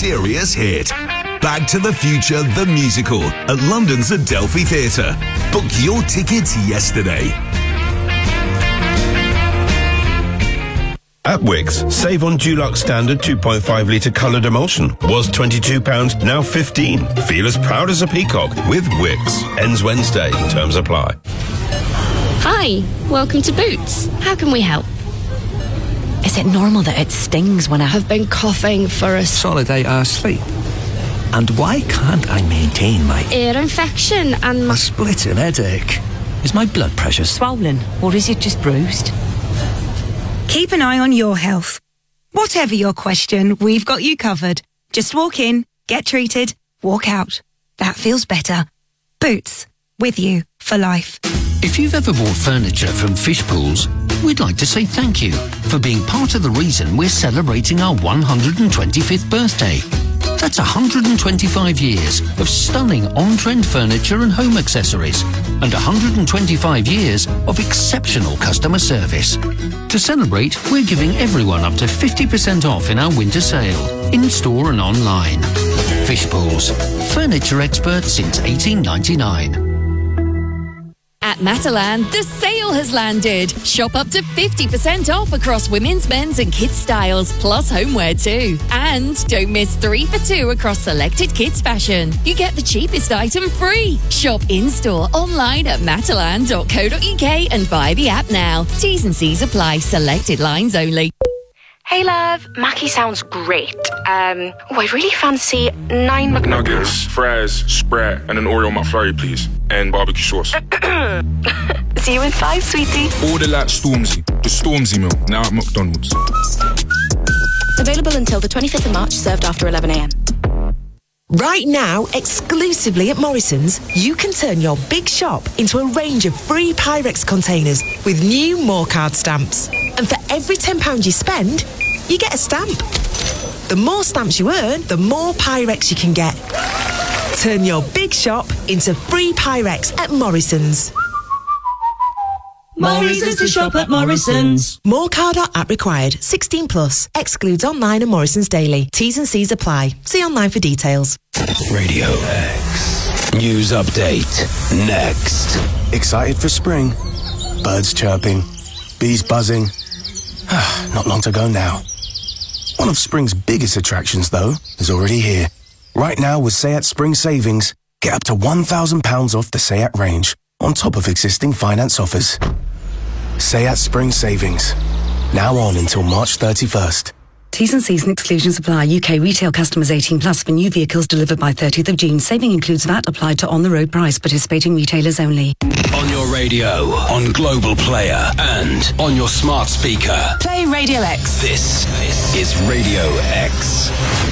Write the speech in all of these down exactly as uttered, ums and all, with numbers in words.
serious hit. Back to the Future, the musical, at London's Adelphi Theatre. Book your tickets yesterday. At Wickes, save on Dulux Standard two point five litre coloured emulsion. Was twenty-two pounds, now fifteen. Feel as proud as a peacock with Wickes. Ends Wednesday. Terms apply. Hi, welcome to Boots. How can we help? Is it normal that it stings when I have been coughing for a solid eight hours sleep? And why can't I maintain my ear infection and a splitting headache? Is my blood pressure swollen, or is it just bruised? Keep an eye on your health. Whatever your question, we've got you covered. Just walk in, get treated, walk out. That feels better. Boots, with you for life. If you've ever bought furniture from Fish Pools, we'd like to say thank you for being part of the reason we're celebrating our one hundred twenty-fifth birthday. That's one hundred twenty-five years of stunning on-trend furniture and home accessories, and one hundred twenty-five years of exceptional customer service. To celebrate, we're giving everyone up to fifty percent off in our winter sale, in-store and online. Fish Pools, furniture experts since eighteen ninety-nine. At Matalan, the sale has landed. Shop up to fifty percent off across women's, men's and kids styles, plus homeware too. And don't miss three for two across selected kids fashion. You get the cheapest item free. Shop in-store, online at matalan dot co dot uk and via the app now. T's and C's apply. Selected lines only. Hey love, Mackie sounds great. Um, oh, I really fancy nine McNuggets, fries, spread, and an Oreo McFlurry, please. And barbecue sauce. See you in five, sweetie. Order that Stormzy. The Stormzy meal, now at McDonald's. Available until the twenty-fifth of March, served after eleven a.m. Right now, exclusively at Morrison's, you can turn your big shop into a range of free Pyrex containers with new More Card stamps. And for every ten pounds you spend, you get a stamp. The more stamps you earn, the more Pyrex you can get. Turn your big shop into free Pyrex at Morrison's. More reasons to shop at Morrison's. More Card or app required. sixteen plus. Excludes online and Morrison's daily. T's and C's apply. See online for details. Radio X. News update. Next. Excited for spring? Birds chirping. Bees buzzing. Not long to go now. One of spring's biggest attractions, though, is already here. Right now with Sayat Spring Savings, get up to one thousand pounds off the Sayat range, on top of existing finance offers. Sayat Spring Savings. Now on until March thirty-first. T's and C's and exclusions apply. U K retail customers eighteen plus for new vehicles delivered by thirtieth of June. Saving includes V A T applied to on-the-road price. Participating retailers only. On your radio, on Global Player, and on your smart speaker. Play Radio X. This is Radio X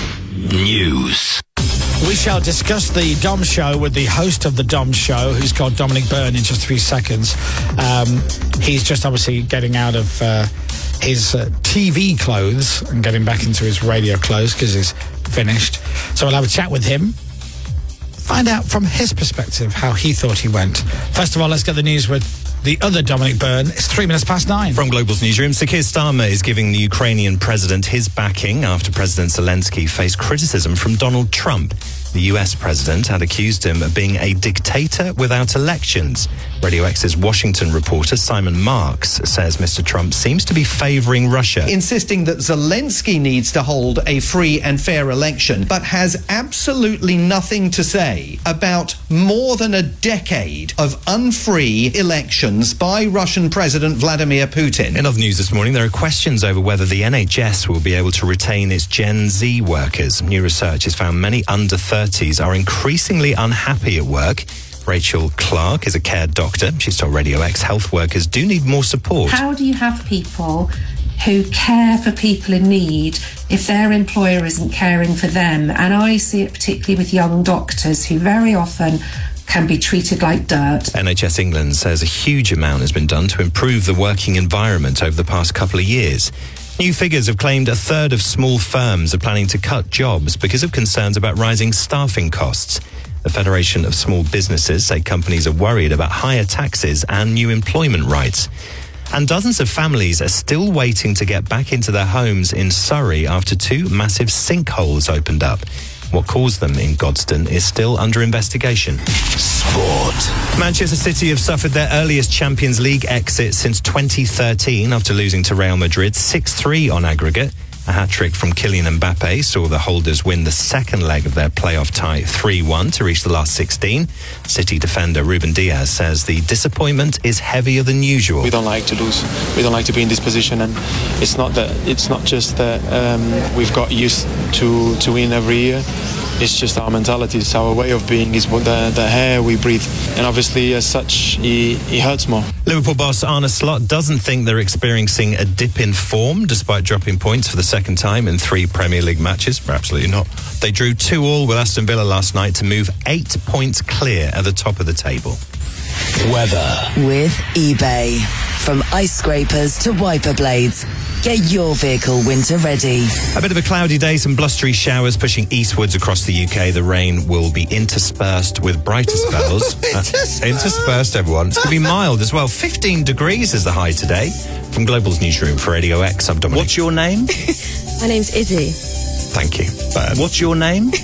News. We shall discuss the Dom Show with the host of the Dom Show, who's called Dominic Byrne, in just a few seconds. Um, he's just obviously getting out of uh, his uh, T V clothes and getting back into his radio clothes because he's finished. So we'll have a chat with him, find out from his perspective how he thought he went. First of all, let's get the news with the other Dominic Byrne. It's three minutes past nine. From Global's newsroom, Sir Keir Starmer is giving the Ukrainian president his backing after President Zelensky faced criticism from Donald Trump. The U S president had accused him of being a dictator without elections. Radio X's Washington reporter Simon Marks says Mister Trump seems to be favouring Russia, insisting that Zelensky needs to hold a free and fair election, but has absolutely nothing to say about more than a decade of unfree elections by Russian President Vladimir Putin. In other news this morning, there are questions over whether the N H S will be able to retain its Gen Z workers. New research has found many under thirties are increasingly unhappy at work. Rachel Clark is a care doctor. She's told Radio X health workers do need more support. How do you have people who care for people in need if their employer isn't caring for them? And I see it particularly with young doctors who very often can be treated like dirt. N H S England says a huge amount has been done to improve the working environment over the past couple of years. New figures have claimed a third of small firms are planning to cut jobs because of concerns about rising staffing costs. The Federation of Small Businesses say companies are worried about higher taxes and new employment rights. And dozens of families are still waiting to get back into their homes in Surrey after two massive sinkholes opened up. What caused them in Godstone is still under investigation. Sport. Manchester City have suffered their earliest Champions League exit since twenty thirteen after losing to Real Madrid six three on aggregate. A hat-trick from Kylian Mbappe saw the holders win the second leg of their playoff tie three one to reach the last sixteen. City defender Ruben Diaz says the disappointment is heavier than usual. We don't like to lose. We don't like to be in this position, and it's not that. It's not just that um, we've got used to to win every year. It's just our mentality. It's our way of being. Is what the, the air we breathe, and obviously, as such, it, it hurts more. Liverpool boss Arne Slot doesn't think they're experiencing a dip in form despite dropping points for the second time in three Premier League matches. Absolutely not. They drew two all with Aston Villa last night to move eight points clear at the top of the table. Weather. With eBay. From ice scrapers to wiper blades, get your vehicle winter ready. A bit of a cloudy day, some blustery showers pushing eastwards across the U K. The rain will be interspersed with brighter spells. uh, interspersed, everyone. It's going to be mild as well. fifteen degrees is the high today. From Global's newsroom for Radio X, I'm Dominic. What's your name? My name's Izzy. Thank you. Uh, what's your name?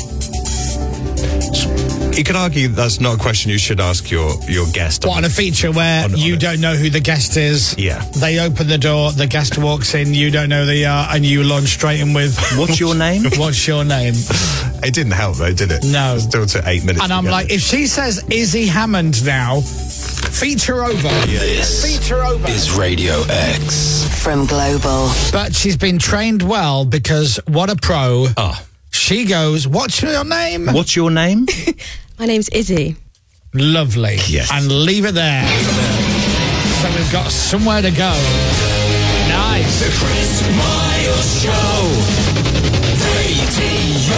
You could argue that's not a question you should ask your, your guest. What, on a feature where on, you on don't know who the guest is? Yeah. They open the door, the guest walks in, you don't know who they are, and you launch straight in with... What's your name? What's your name? It didn't help, though, did it? No. It still took eight minutes. And I'm like, if she says Izzy Hammond now, feature over. This feature over. is Radio X. From Global. But she's been trained well because what a pro. Oh. She goes, what's your name? What's your name? My name's Izzy. Lovely. Yes. And leave it there. So we've got somewhere to go. Nice. The Chris Miles Show. Radio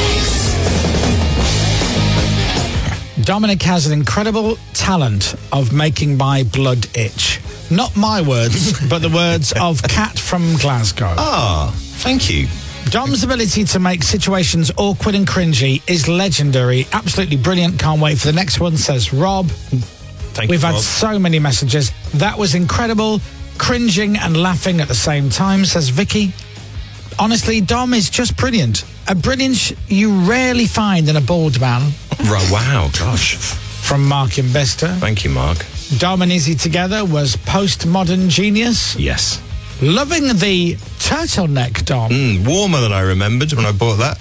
X. Dominic has an incredible talent of making my blood itch. Not my words, but the words of Kat from Glasgow. Ah, thank you. Dom's ability to make situations awkward and cringy is legendary. Absolutely brilliant. Can't wait for the next one, says Rob. Thank We've you, had Rob. so many messages. That was incredible. Cringing and laughing at the same time, says Vicky. Honestly, Dom is just brilliant. A brilliance you rarely find in a bald man. Right, wow, gosh. From Mark in Bicester. Thank you, Mark. Dom and Izzy together was postmodern genius. Yes. Loving the turtleneck, Dom. Mm, warmer than I remembered when I bought that.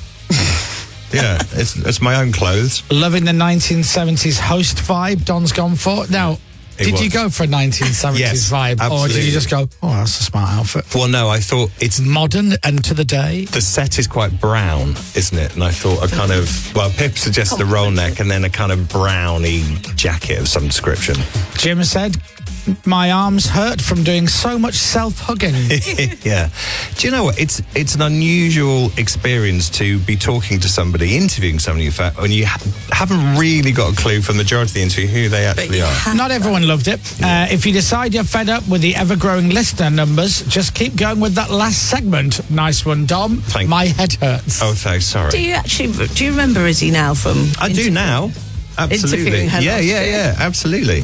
Yeah, it's it's my own clothes. Loving the nineteen seventies host vibe Don's gone for. Now, It did was. you go for a nineteen seventies Yes, vibe? Or did absolutely. you just go, oh, that's a smart outfit? Well, no, I thought it's... Modern and to the day. The set is quite brown, isn't it? And I thought a kind of... Well, Pip suggested a roll neck and then a kind of browny jacket of some description. Jim said, my arms hurt from doing so much self-hugging. Yeah. Do you know what? It's it's an unusual experience to be talking to somebody, interviewing somebody, in fact, when you ha- haven't really got a clue from the majority of the interview who they actually are. Not everyone loved it. Uh, if you decide you're fed up with the ever-growing listener numbers, just keep going with that last segment. Nice one, Dom. Thank My head hurts. Oh, thanks. Sorry. Do you actually, do you remember Izzy now from... I do now. Absolutely. Interviewing her Yeah, last yeah, year? yeah. Absolutely.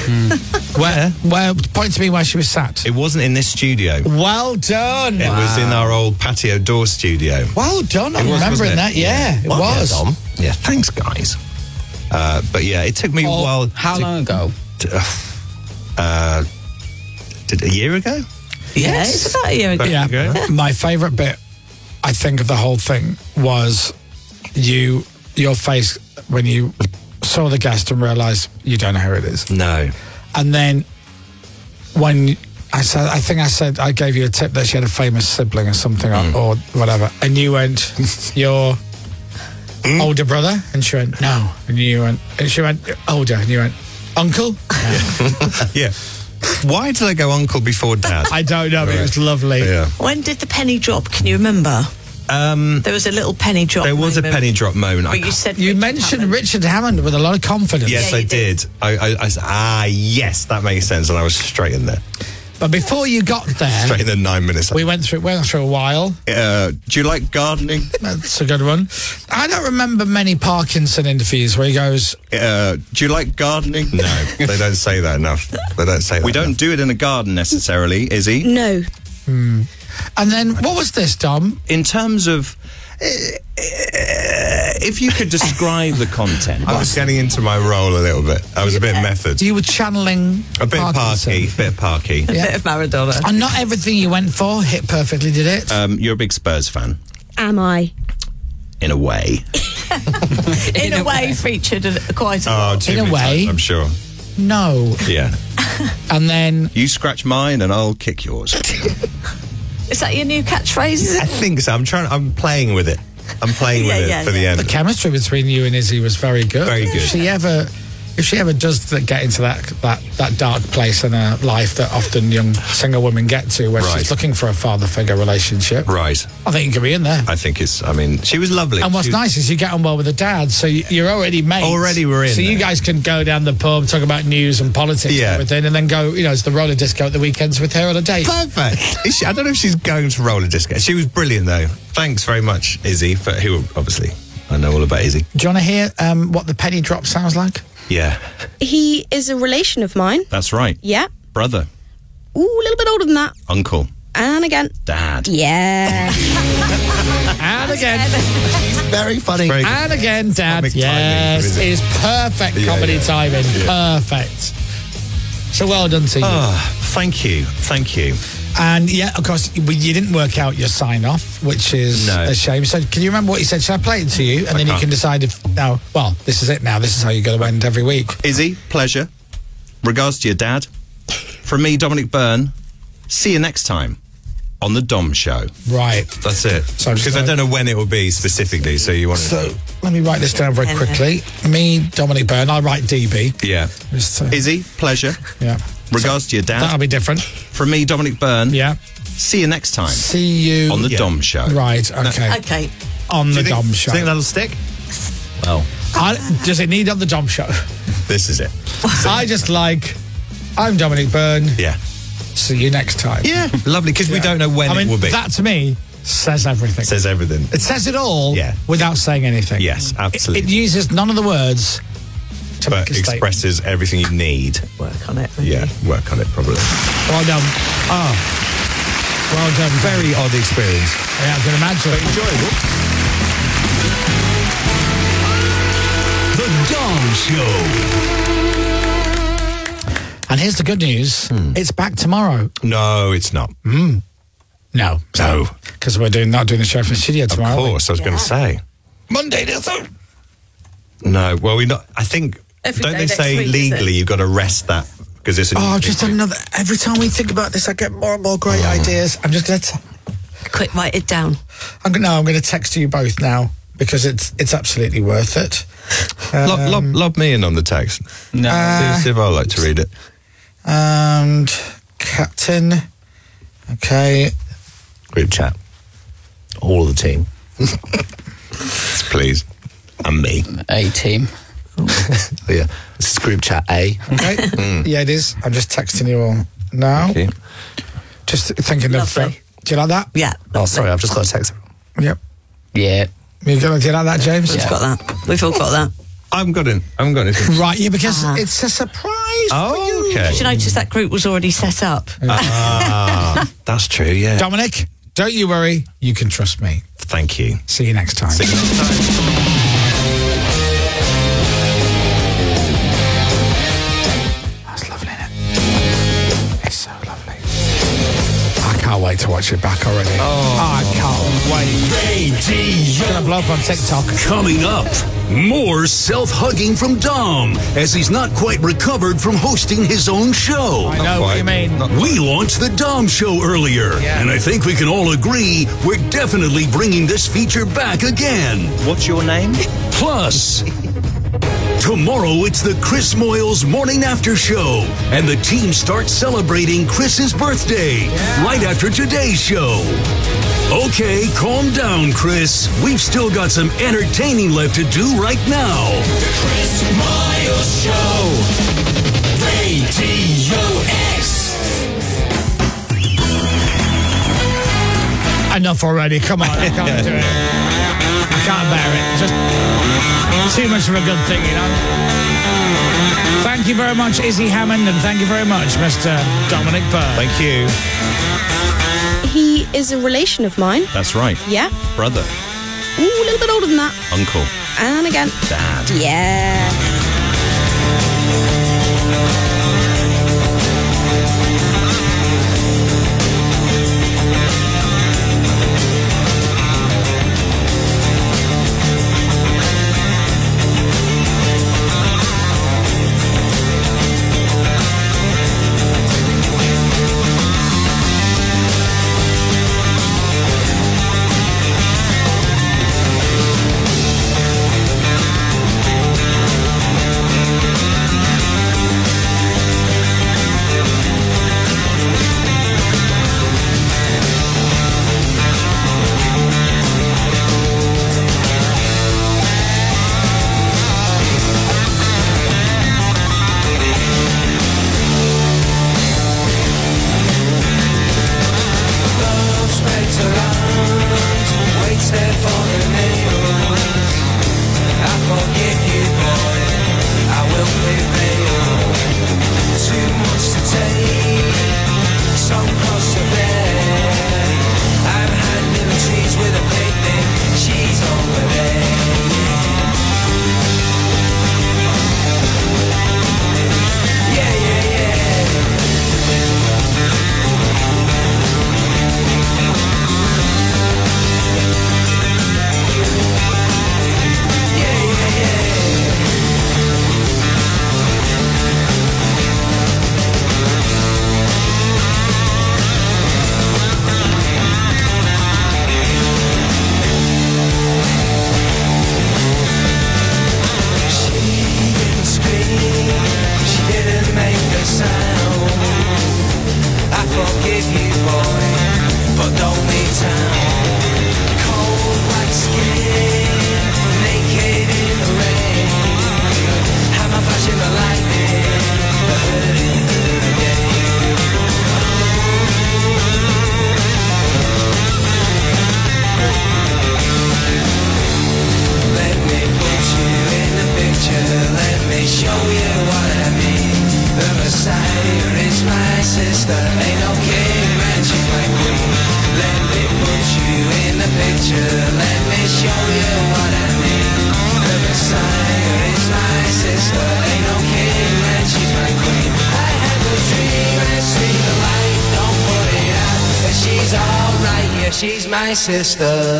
Where? Where? Point to me where she was sat. It wasn't in this studio. Well done. It was in our old patio door studio. Well done. I'm It was, remembering wasn't it? that. Yeah, it Well, yeah, was. Dom. Yeah, thanks, guys. Uh, but yeah, it took me a Oh, while. how to- long ago? to- uh, uh, did a year ago? Yeah, it's about a year ago. Yeah. Okay. My favourite bit, I think, of the whole thing was you, your face when you saw the guest and realised you don't know who it is. No. And then when I said, I think I said, I gave you a tip that she had a famous sibling or something Mm. or, or whatever. And you went, your older brother? And she went, no. And you went, and she went, older. And you went, uncle? Yeah. Why did I go uncle before dad? I don't know, but it was Right. lovely. Yeah. When did the penny drop? Can you remember? Um, There was a little penny drop. there was a moment. penny drop moment. I But you can't- said You Richard mentioned Hammond. Richard Hammond with a lot of confidence. Yes, Yeah, I you did. did. I, I, I said, ah, yes, that makes sense. And I was straight in there. But before you got there, Straight in nine minutes. we went through went through a while. Uh, do you like gardening? That's a good one. I don't remember many Parkinson interviews where he goes, Uh, do you like gardening? No, they don't say that enough. They don't say that. We don't enough. do it in a garden necessarily, Izzy. No. hmm. And then what was this, Dom? In terms of, uh, if you could describe the content. I was getting into my role a little bit. I was a bit method. You were channeling A bit Parkinson. parky, bit parky. A bit of Maradona. And not everything you went for hit perfectly, did it? Um, you're a big Spurs fan, Am I? in a way. In, a way, featured a, quite a Oh, lot. too In a many way. times, I'm sure. No. Yeah. And then You scratch mine and I'll kick yours. Is that your new catchphrase? Is I it? think so. I'm trying. I'm playing with it. I'm playing Yeah, with yeah, it for the yeah. end. the chemistry between you and Izzy was very good. Very good. If she ever, if she ever does th- get into that that that dark place in her life that often young single women get to, where Right. she's looking for a father-figure relationship, Right. I think you could be in there. I think it's. I mean, she was lovely. And what's She was- nice is you get on well with the dad, so you- you're already mates. Already we're in So you there. guys can go down the pub, talk about news and politics Yeah. and everything, and then go, you know, it's the roller disco at the weekends with her on a date. Perfect. Is she, I don't know if she's going to roller disco. She was brilliant though. Thanks very much, Izzy. For who obviously I know all about Izzy. Do you want to hear um, what the penny drop sounds like? Yeah, He is a relation of mine. That's right. Yeah. Brother, Ooh, a little bit older than that. uncle, And again. dad. Yeah. And again. very funny. Very And again, Dad. Comic Yes, timing, it is perfect Yeah, comedy yeah. timing. Yeah. Perfect. So well done to you. Oh, thank you, thank you. And yeah, of course, we- you didn't work out your sign off, which is No. a shame. So can you remember what you said? Should I play it to you? And I then you can't. can decide if, now, well, this is it now. This is how you're going to end every week. Izzy, pleasure. Regards to your dad. From me, Dominic Byrne. See you next time on The Dom Show. Right. That's it. So I'm just Because I gonna- don't know when it will be specifically. So you want to? So let me write this down very quickly. Me, Dominic Byrne. I write D B. Yeah. Just, uh, Izzy, pleasure. yeah. Regards to your dad. That'll be different. From me, Dominic Byrne. Yeah. See you next time See you on The Yeah. Dom Show. Right. Okay. Okay. On Do the you think, Dom do Show. you think that'll stick? Well, I, does it need on the Dom Show? This is it. I just like. I'm Dominic Byrne. Yeah. See you next time. Yeah. Lovely. Because we Yeah. don't know when I mean, it will be. that to me says everything. says everything. It says it all Yeah. without saying anything. Yes, It, absolutely. it uses none of the words to but make a statement. expresses everything you need. Work on it. Yeah, work on it probably. Well done. Ah, Well done. very odd experience. Yeah, I can imagine. But enjoyable. The Dom Show. And here's the good news. It's back tomorrow. No, it's not. Mm. No. No. Because we're doing not doing the show from the studio tomorrow. Of are we? course, I was going to say. Monday, the third. No, well, we not. I think, Every don't day they next say week, is legally it? you've got to rest that because it's a Oh, new just thing. another. Every time we think about this, I get more and more great ideas. I'm just going to. Quick, write it down. I'm gonna. No, I'm going to text you both now because it's it's absolutely worth it. Lob, Um, lob, lob me in on the text. no. Uh, see, see if I like to read it. And Captain. Okay. Group chat. All of the team. Please. And me. A team. Yeah. This is group chat A. Okay. Yeah, it is. I'm just texting you all now. Okay. Just thinking of. Uh, Lovely. do you like that? Yeah. Oh, sorry, I've just got a text. Yep. Yeah. You got, do you like that, James? We've got that. We've all got that. I haven't got it. I haven't got it. Right, yeah, because Ah. it's a surprise. Oh, okay. Did you notice that group was already set up? Ah, that's true, yeah. Dominic, don't you worry. You can trust me. Thank you. See you next time. See you next time. That's lovely, isn't it? It's so lovely. I can't wait to watch it back already. Oh, I can't wait. It's going to blow up on TikTok. Coming up, more self-hugging from Dom as he's not quite recovered from hosting his own show. I know what you mean. We launched the Dom Show earlier, Yeah. and I think we can all agree we're definitely bringing this feature back again. What's your name? Plus, tomorrow it's the Chris Moyles Morning After Show, and the team starts celebrating Chris's birthday right after today's show. Okay, calm down, Chris. We've still got some entertaining left to do right now. The Chris Miles Show. Radio X. enough already. Come on, I can't do it. I can't bear it. Just too much of a good thing, you know. Thank you very much, Izzy Hammond, and thank you very much, Mister Dominic Byrne. Thank you. He is a relation of mine. That's right. Yeah. Brother. Ooh, a little bit older than that. Uncle. And again. Dad. Yeah. She's my sister.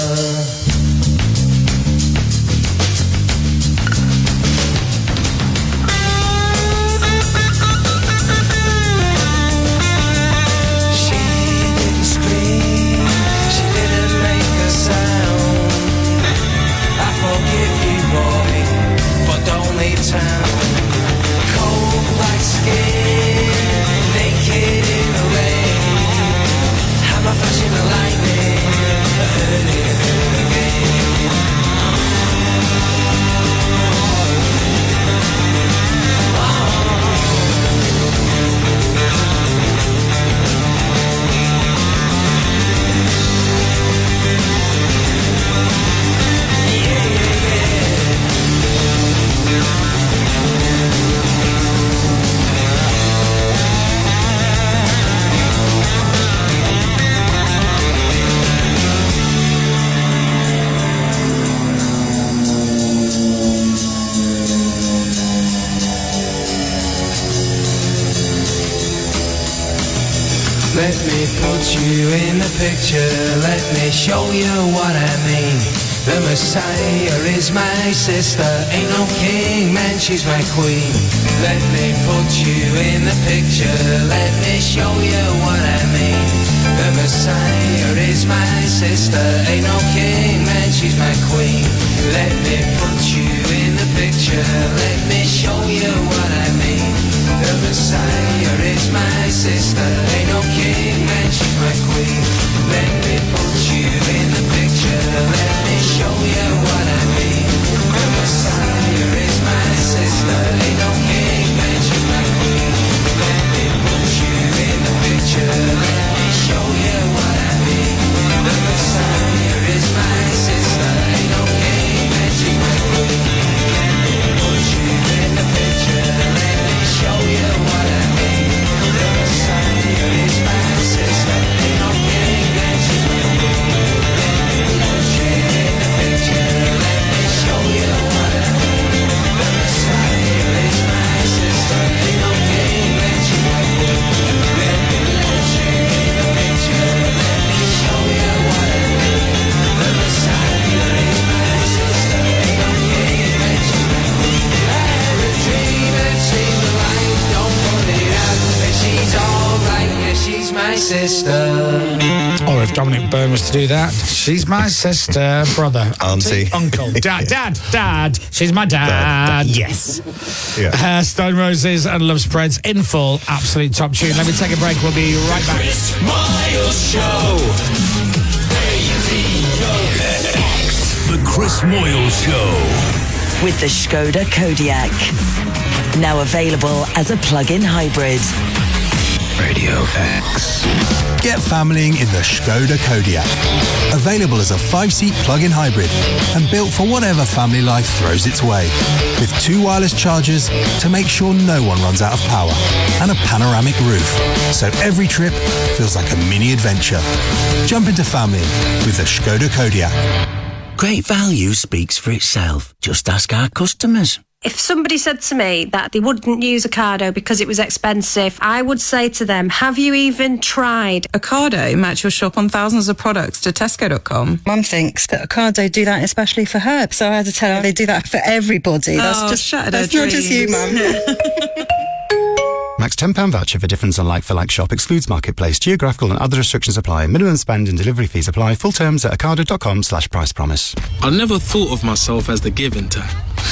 Let me put you in the picture, let me show you what I mean. The Messiah is my sister, ain't no king, man, she's my queen. Let me put you in the picture, let me show you what I mean. The Messiah is my sister, ain't no king, man, she's my queen. Let me put you in the picture, let me show you what I mean. The Messiah is my sister, ain't no king, man, she's my queen. Let me put you in the picture, let me show you what I mean. The Messiah is my sister, ain't no king, man, she's my queen. Let me put you in the picture, let me show you what I mean. The Messiah sister. Or if Dominic Byrne was to do that, she's my sister, brother, Auntie. uncle, dad, dad, dad. She's my dad. Dad, dad. Yes. Yeah. Uh, Stone Roses and Love Spreads in full. Absolute top tune. Let me take a break. We'll be right back. Chris Miles Show. The Chris Moyles Show. With the Skoda Kodiaq. Now available as a plug-in hybrid. Radio X. Get family in the Skoda Kodiaq. Available as a five-seat plug-in hybrid and built for whatever family life throws its way. With two wireless chargers to make sure no one runs out of power and a panoramic roof. So every trip feels like a mini adventure. Jump into family with the Skoda Kodiaq. Great value speaks for itself. Just ask our customers. If somebody said to me that they wouldn't use Ocado because it was expensive, I would say to them, have you even tried? Ocado match your shop on thousands of products to Tesco dot com. Mum thinks that Ocado do that especially for her, so I had to tell her they do that for everybody. That's Oh, just shattered That's her not just you, dreams. Mum. Max ten pounds voucher for difference on like-for-like shop. Excludes marketplace. Geographical and other restrictions apply. Minimum spend and delivery fees apply. Full terms at ocado dot com slash price promise. I never thought of myself as the giving type.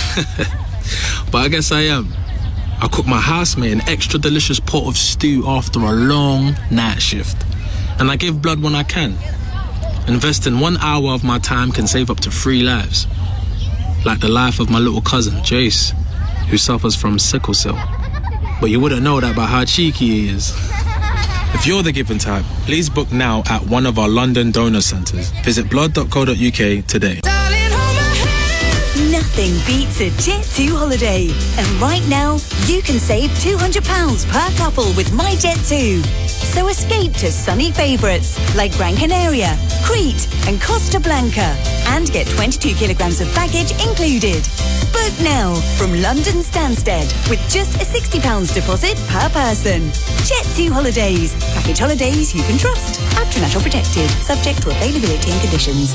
But I guess I am. I cook my housemate an extra delicious pot of stew after a long night shift. And I give blood when I can. Investing one hour of my time can save up to three lives. Like the life of my little cousin, Jace, who suffers from sickle cell. But you wouldn't know that by how cheeky he is. If you're the giving type, please book now at one of our London donor centres. Visit blood dot co dot uk today. Nothing beats a Jet two holiday. And right now, you can save two hundred pounds per couple with My Jet two. So escape to sunny favourites like Gran Canaria, Crete and Costa Blanca. And get twenty-two kilograms of baggage included. Book now from London Stansted with just a sixty pounds deposit per person. Jet two Holidays. Package holidays you can trust. App to National Protected. Subject to availability and conditions.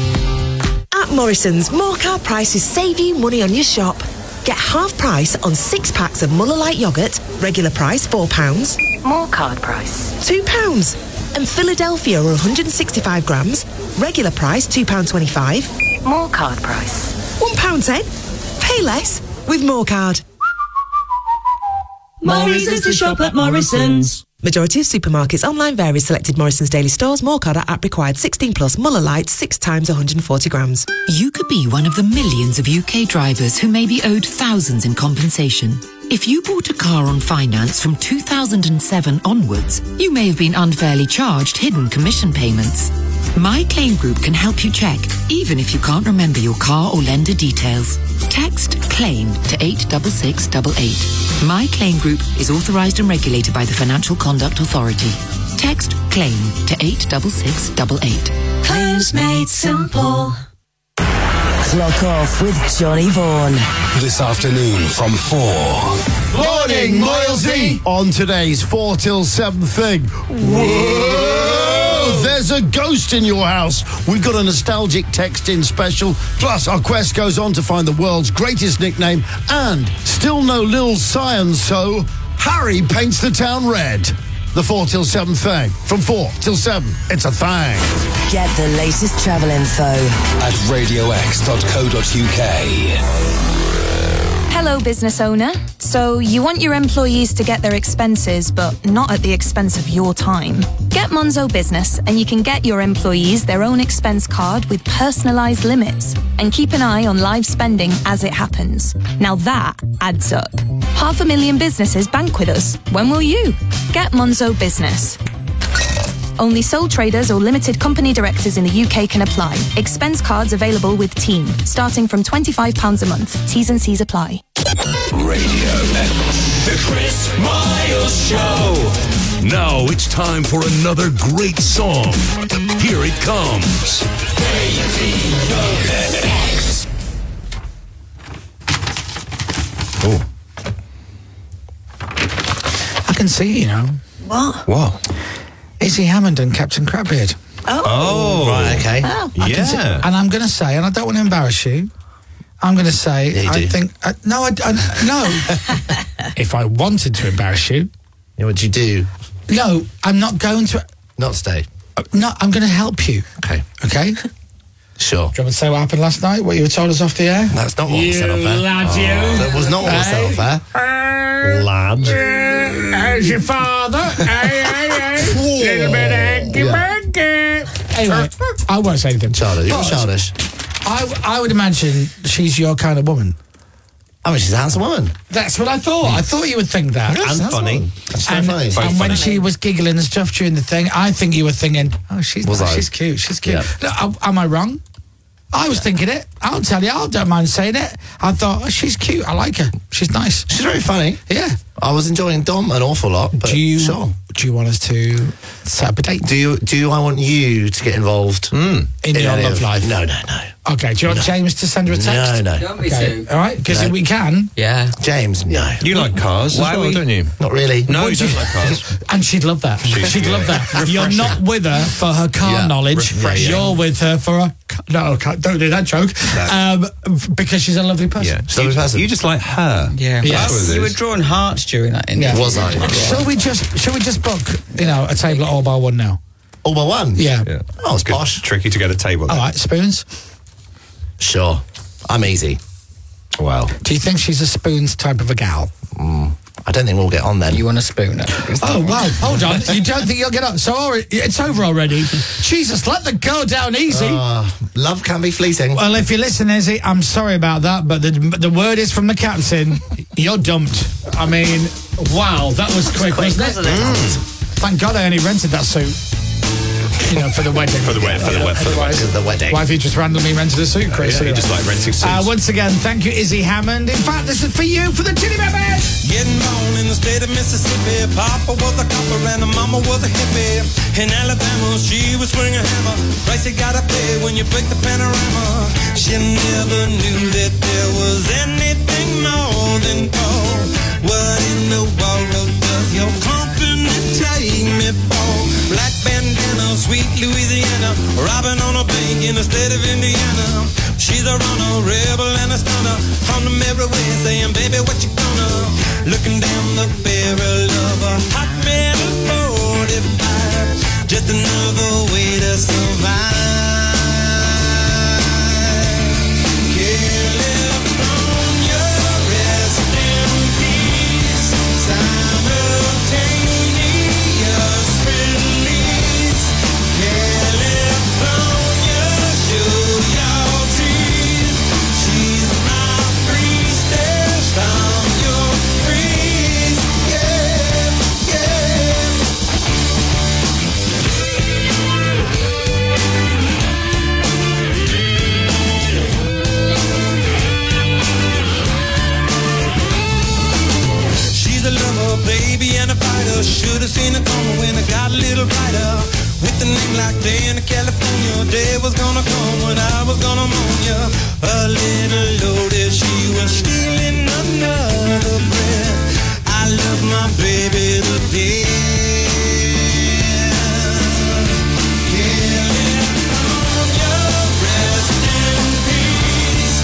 At Morrison's, more car prices save you money on your shop. Get half price on six packs of Muller Light yoghurt, regular price four pounds. More card price. two pounds. And Philadelphia one hundred sixty-five grams, regular price two pounds twenty-five. More card price. one pound ten. Pay less with More Card. More reasons to shop at Morrison's. Majority of supermarkets, online varies, selected Morrison's daily stores. More Card at app required. sixteen plus. Muller Light, six times one hundred forty grams. You could be one of the millions of U K drivers who may be owed thousands in compensation. If you bought a car on finance from two thousand seven onwards, you may have been unfairly charged hidden commission payments. My Claim Group can help you check, even if you can't remember your car or lender details. Text CLAIM to eight six six eight eight. My Claim Group is authorised and regulated by the Financial Conduct Authority. Text CLAIM to eight six six eight eight. Claims made simple. Clock off with Johnny Vaughan. This afternoon from four. Morning, Milesy! On today's four till seven thing. Whoa! There's a ghost in your house. We've got a nostalgic text-in special. Plus, our quest goes on to find the world's greatest nickname. And still no Lil Science, so Harry paints the town red. The four till seven thing. From four till seven, it's a thing. Get the latest travel info at radio x dot co dot uk. Hello, business owner. So you want your employees to get their expenses, but not at the expense of your time. Get Monzo Business, and you can get your employees their own expense card with personalised limits. And keep an eye on live spending as it happens. Now that adds up. Half a million businesses bank with us. When will you? Get Monzo Business. Only sole traders or limited company directors in the U K can apply. Expense cards available with Team, starting from twenty-five pounds a month. T's and C's apply. Radio X. The Chris Miles Show. Now it's time for another great song. Here it comes. Radio X. Oh. I can see, you know. What? What? Izzy Hammond and Captain Crabbeard. Oh. Oh, right, okay. Oh. I can see- Yeah. and I'm going to say, and I don't want to embarrass you, I'm going to say, Yeah, you I do. think, uh, no, I, I, no. If I wanted to embarrass you. What'd you do? No, I'm not going to. Not today. Uh, no, I'm going to help you. Okay. Okay? Sure. Do you want me to say what happened last night? What you were told us off the air? That's not what you was said off air. Lad, oh, you. That was not what was said off air. Lad. Uh, how's your father? Hey, hey, hey. Little bit of hanky-panky. Anyway, I won't say anything. Childish. You're But childish. I, I would imagine she's your kind of woman. I mean, she's a handsome woman. That's what I thought. I thought you would think that. Yes, And funny. That's so And, funny. and when she was giggling and stuff during the thing, I think you were thinking, oh, she's Was nice, I? she's cute, she's cute. Yeah. No, am- am I wrong? I was thinking it. I'll tell you, I don't mind saying it. I thought, oh, she's cute, I like her. She's nice. She's very funny. Yeah. I was enjoying Dom an awful lot. But Do you, Sure. do you want us to set up a date? Do you? Do I want you to get involved In, your any love of- life? No, no, no. Okay, do you want James to send her a text? No, no. Don't be Okay, so. all right, because No. we can. Yeah. James, no. You like cars Why as well, we- don't you? Not really. No, Would you you- don't like cars. And she'd love that. She's She'd good. love that. You're Refreshing. not with her for her car Yeah, knowledge. refreshing. You're with her for a... No, can't- don't do that joke. Um, f- because she's a lovely person. Yeah. She's a lovely You, person. you just like her. Yeah. Yes. That's what it You were is. drawing hearts during that interview. Was I? Shall we just shall we just book, you know, a table at All Bar One now? All but one? Yeah. Yeah. Oh, it's Good- posh. Tricky to get a table. All right, spoons. Sure. I'm easy. Well, Do you think she's a spoons type of a gal? I don't think we'll get on then. You want a spoon? Oh, wow. Hold on. You don't think you'll get up? So already, it's over already. Jesus, let the go down easy. Uh, love can be fleeting. Well, if you listen, Izzy, I'm sorry about that, but the the word is from the captain. You're dumped. I mean, wow, that was quick, wasn't it? wasn't it? Thank God I only rented that suit. You know, for the wedding. For the wedding, for the wedding, for the Otherwise, Because of the wedding. Why have you just randomly rented a suit, Chris? yeah, you just like renting suits. Uh, once again, thank you, Izzy Hammond. In fact, this is for you, for the Chili Peppers. Getting born in the state of Mississippi. Papa was a copper and the mama was a hippie. In Alabama, she was swinging a hammer. Price you gotta pay when you break the panorama. She never knew that there was anything more than gold. What in the world does your company take me for? Black bandana, sweet Louisiana, robbing on a bank in the state of Indiana. She's a runner, rebel and a stunner. On the mirror way saying, baby, what you gonna? Looking down the barrel of a hot metal forty-five. Just another way to survive. California, rest in peace. Simultaneous release. California, show your teeth. She's my priestess. I'm your priest. Yeah, yeah. She's a lover, baby, and a fighter. Should've seen it coming when I got a little brighter. With a name like Day in California, day was gonna come when I was gonna moan ya. A little loaded, she was stealing another breath. I love my baby to death. California, rest in peace.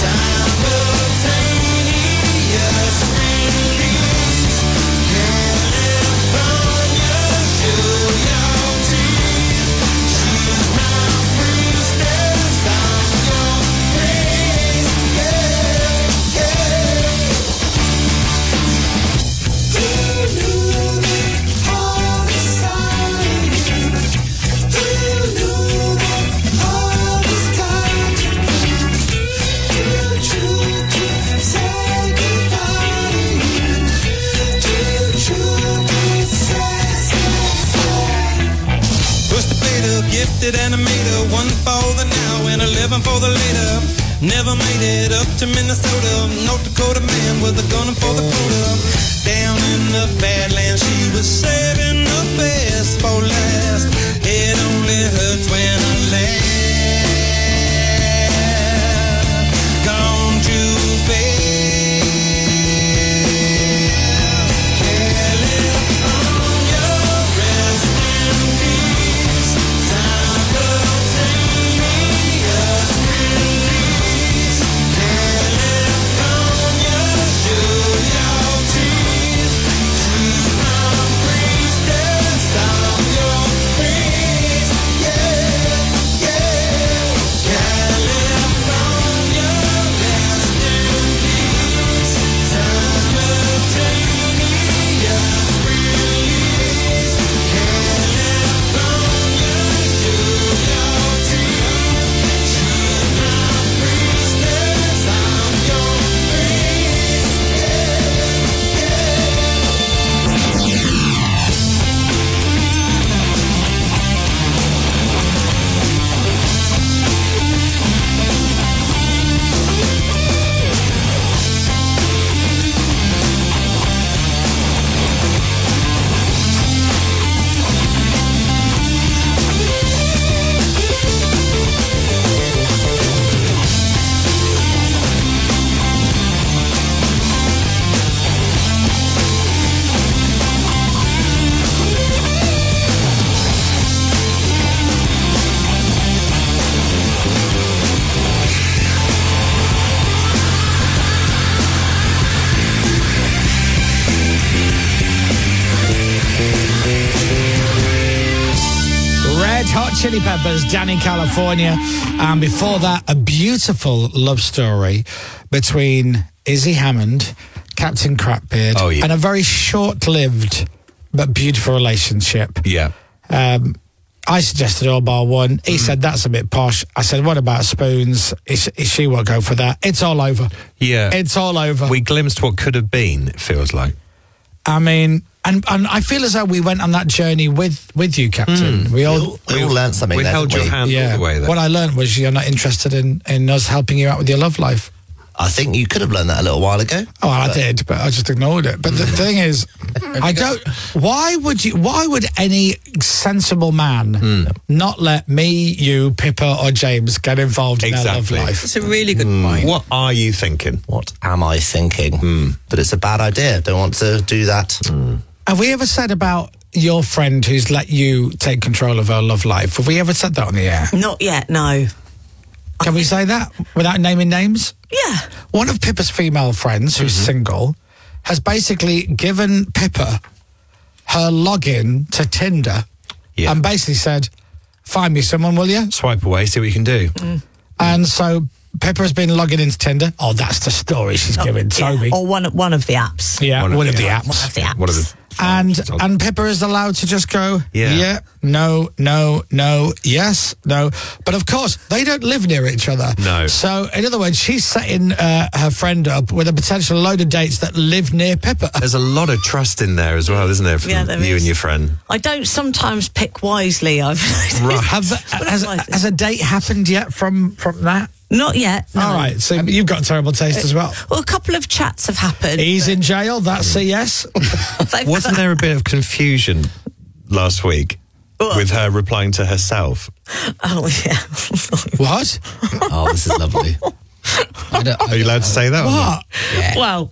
Simultaneous release. California, show your teeth. She's my priestess. I'm your praise. Yeah, yeah. Do you know all this time? Do you know all this time? Do you truly say goodbye? Do you truly say, say, say? Pushed the fader, gifted animator, one for the now and eleven for the later. Never made it up to Minnesota. North Dakota man with a gun for the quota. Down in the Badlands, she was saving the best for last. It only hurts when I laugh. Gone too fast. California, rest in peace. Simultaneous release. California, show your teeth. She's my priestess, I'm your priest. Hot Chili Peppers, Danny California. And before that, a beautiful love story between Izzy Hammond, Captain Crapbeard, Oh, yeah. and a very short-lived but beautiful relationship. Yeah. Um, I suggested All Bar One. He said, that's a bit posh. I said, what about Spoons? He, she won't go for that. It's all over. Yeah. It's all over. We glimpsed what could have been, it feels like. I mean, and, and I feel as though we went on that journey with, with you, Captain. Mm. We all We all- we all learnt something We there, held didn't your we? hand yeah. all the way there. What I learned was you're not interested in, in us helping you out with your love life. I think you could have learned that a little while ago. Oh, I did, but I just ignored it. But the thing is, I don't. Why would you? Why would any sensible man Mm. not let me, you, Pippa, or James get involved in their love Exactly. life? It's a really good Mm. point. What are you thinking? What am I thinking? Mm. That it's a bad idea. Don't want to do that. Mm. Have we ever said about your friend who's let you take control of her love life? Have we ever said that on the air? Not yet, no. Can we say that without naming names? Yeah. One of Pippa's female friends, who's single, has basically given Pippa her login to Tinder Yeah. and basically said, find me someone, will you? Swipe away, see what you can do. And so Pippa has been logging into Tinder. Oh, that's the story she's giving Toby. Or one, one of the apps. Yeah, one, of the apps. One of the apps. What are the... And and Pippa is allowed to just go, Yeah. yeah, no, no, no, yes, no. But of course, they don't live near each other. No. So, in other words, she's setting uh, her friend up with a potential load of dates that live near Pippa. There's a lot of trust in there as well, isn't there, from Yeah, there you is. and your friend? I don't sometimes pick wisely. I've Right. Have, has, has a date happened yet from, from that? Not yet. No. All right, so you've got terrible taste as well. Well, a couple of chats have happened. He's in jail, that's a yes. They've- Wasn't there a bit of confusion last week What? with her replying to herself? Oh, yeah. What? Oh, this is lovely. Are you allowed to say that? or not? What? Well,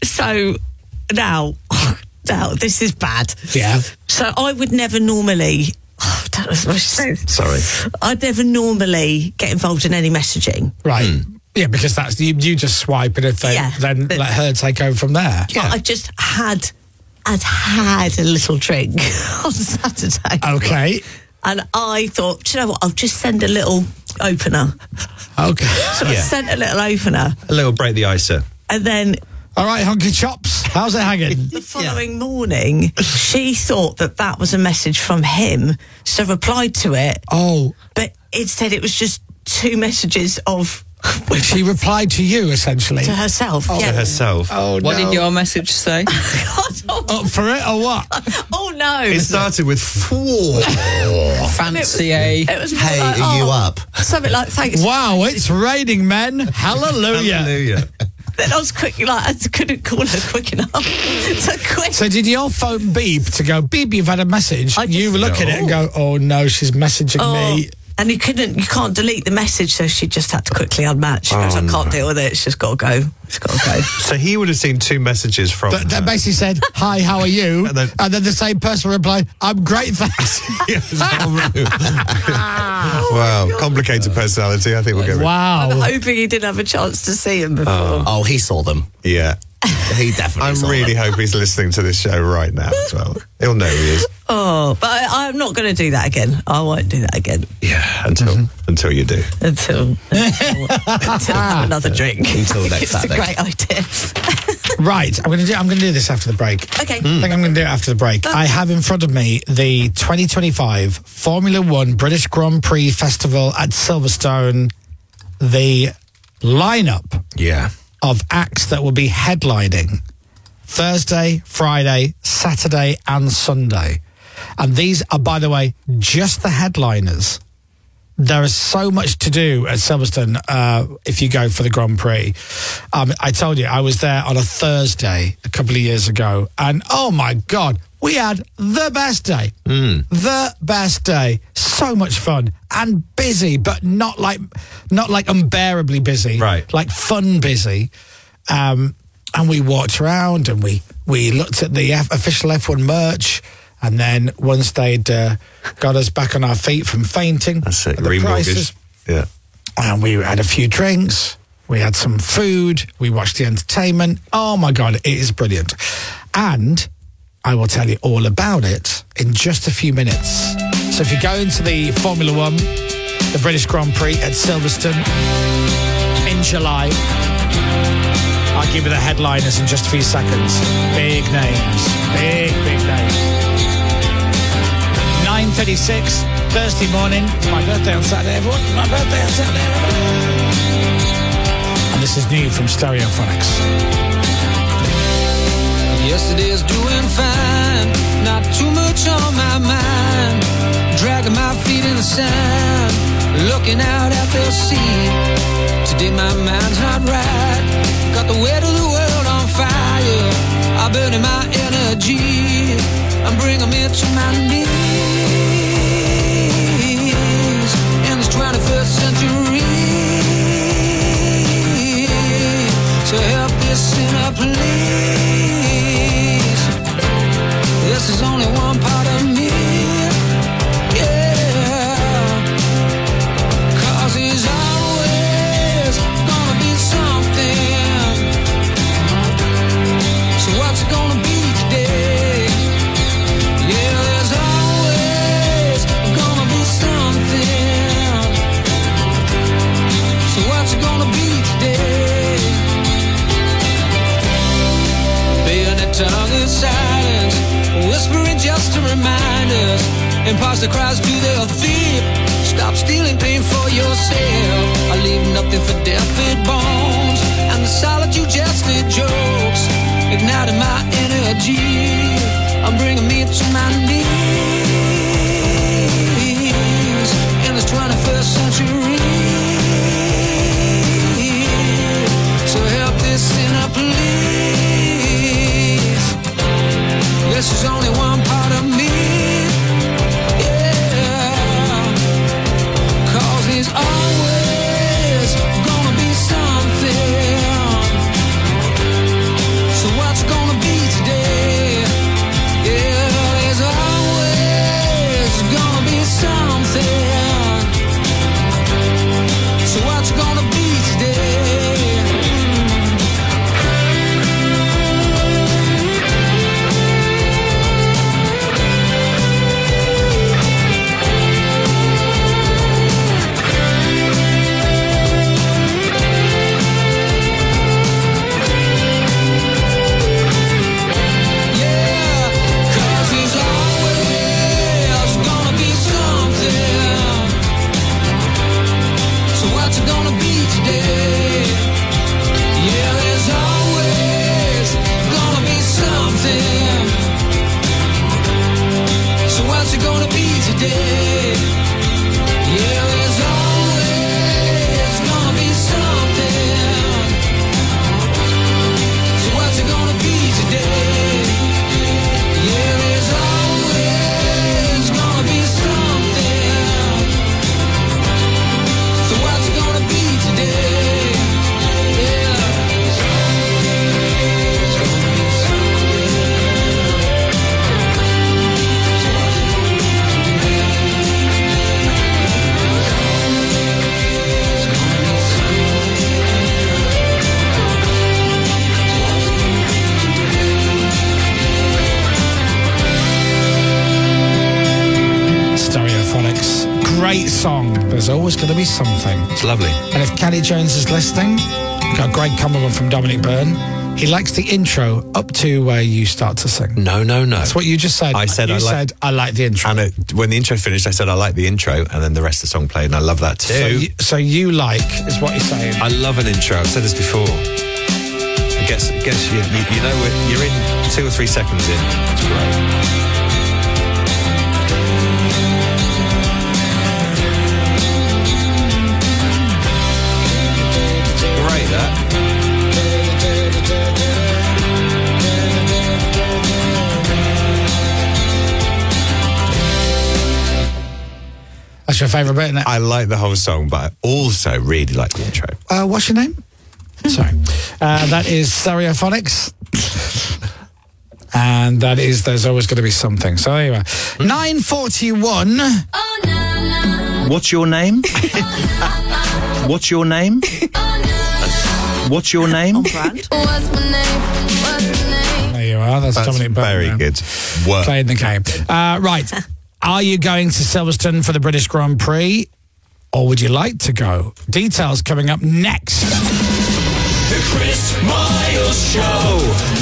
so now, now this is bad. Yeah. So I would never normally. Oh, I don't know what to say. Sorry. I'd never normally get involved in any messaging. Right. Yeah, because that's you, you just swipe and if they Yeah, then but- let her take over from there. But I just had, I'd had a little drink on Saturday. Okay. And I thought, do you know what? I'll just send a little opener. Okay. So I Yeah. sent a little opener, A little break the icer. and then All right, hunky chops. How's it hanging? the following morning, she thought that that was a message from him, so replied to it. Oh, But instead, it was just two messages of she replied to you essentially. to herself. To yeah. herself. Oh What no. did your message say? Up for it or what? Oh no! It started with four. Fancy a. It was more Hey, like, are you oh, up? Something like thanks. Wow, it's raining men. Hallelujah. Hallelujah. Then I was quick, like I couldn't call her quick enough. So quick. So did your phone beep to go, beep, you've had a message? I just- You look at it and go, oh no, she's messaging Oh, me. and you couldn't, you can't delete the message, so she just had to quickly unmatch. She goes, Oh, I can't no. deal with it. It's just got to go. It's got to go. So he would have seen two messages from That, that her. basically said, hi, how are you? And then- and then the same person replied, I'm great, thanks. Wow, complicated personality. I think we'll go with. Wow. I'm hoping he didn't have a chance to see him before. Oh, he saw them. Yeah. He definitely I saw really them. hope he's listening to this show right now as well. He'll know he is. Oh, but I, I'm not going to do that again. I won't do that again Yeah, until until you do. until until, until I have another drink. Until next It's a Saturday. great idea. Right, I'm going to do. I'm going to do this after the break. Okay. I think I'm going to do it after the break. I have in front of me the twenty twenty-five Formula One British Grand Prix Festival at Silverstone. The lineup Yeah. of acts that will be headlining Thursday, Friday, Saturday, and Sunday. And these are, by the way, just the headliners. There is so much to do at Silverstone uh, if you go for the Grand Prix. Um, I told you, I was there on a Thursday a couple of years ago, and oh my God, we had the best day. Mm. The best day. So much fun and busy, but not like not like unbearably busy. Right. Like fun busy. Um, and we walked around and we, we looked at the F- official F one merch. And then once they'd uh, got us back on our feet from fainting, That's it. at the Remortgage. prices, Yeah. and we had a few drinks, we had some food, we watched the entertainment. Oh my God, it is brilliant. And I will tell you all about it in just a few minutes. So if you go into the Formula One, the British Grand Prix at Silverstone in July, I'll give you the headliners in just a few seconds. Big names. Big, big names. nine thirty-six, Thursday morning. It's my birthday on Saturday, everyone. It's my birthday on Saturday, everyone. And this is new from Stereophonics. Yesterday's doing fine, not too much on my mind. Dragging my feet in the sand, looking out at the sea. Today my mind's not right, got the weight of the world on fire. I'm burning my energy, I'm bringing me to my knees. In this twenty-first century, so help this sinner please. This is only one part of me, yeah. Cause he's always gonna be something. So what's it gonna be today? Yeah, there's always gonna be something. So what's it gonna be today? Bayonet tongue in silence, whispering just to remind us. Imposter cries to the thief, stop stealing pain for yourself. I leave nothing for deafened bones, and the solitude just the jokes, igniting my energy, I'm bringing me to my knees. In this twenty-first century, so help this sinner please. This is only one part of me, yeah. Cause he's always gonna be something. So what's gonna be today? Yeah, there's always gonna be something. So what's gonna be today? Great song. There's always going to be something. It's lovely. And if Caddy Jones is listening, got a great compliment from Dominic Byrne. He likes the intro up to where you start to sing. No, no, no. That's what you just said. I said you I like, said I like the intro. And it, when the intro finished, I said I like the intro, and then the rest of the song played, and I love that too. So you, so you like is what you're saying. I love an intro. I've said this before. I guess, I guess you, you, you know you're in two or three seconds in. It's great. That's your favourite bit, isn't it? I like the whole song, but I also really like the intro. Uh, what's your name? Sorry. Uh, that is Stereophonics. And that is There's Always Going to Be Something. So there you are. nine forty-one. What's your name? What's your name? What's your name? What's my name? What's the name? There you are. That's, That's Dominic Byrne. very good work. Playing the game. Uh, right. Are you going to Silverstone for the British Grand Prix? Or would you like to go? Details coming up next. The Chris Miles Show.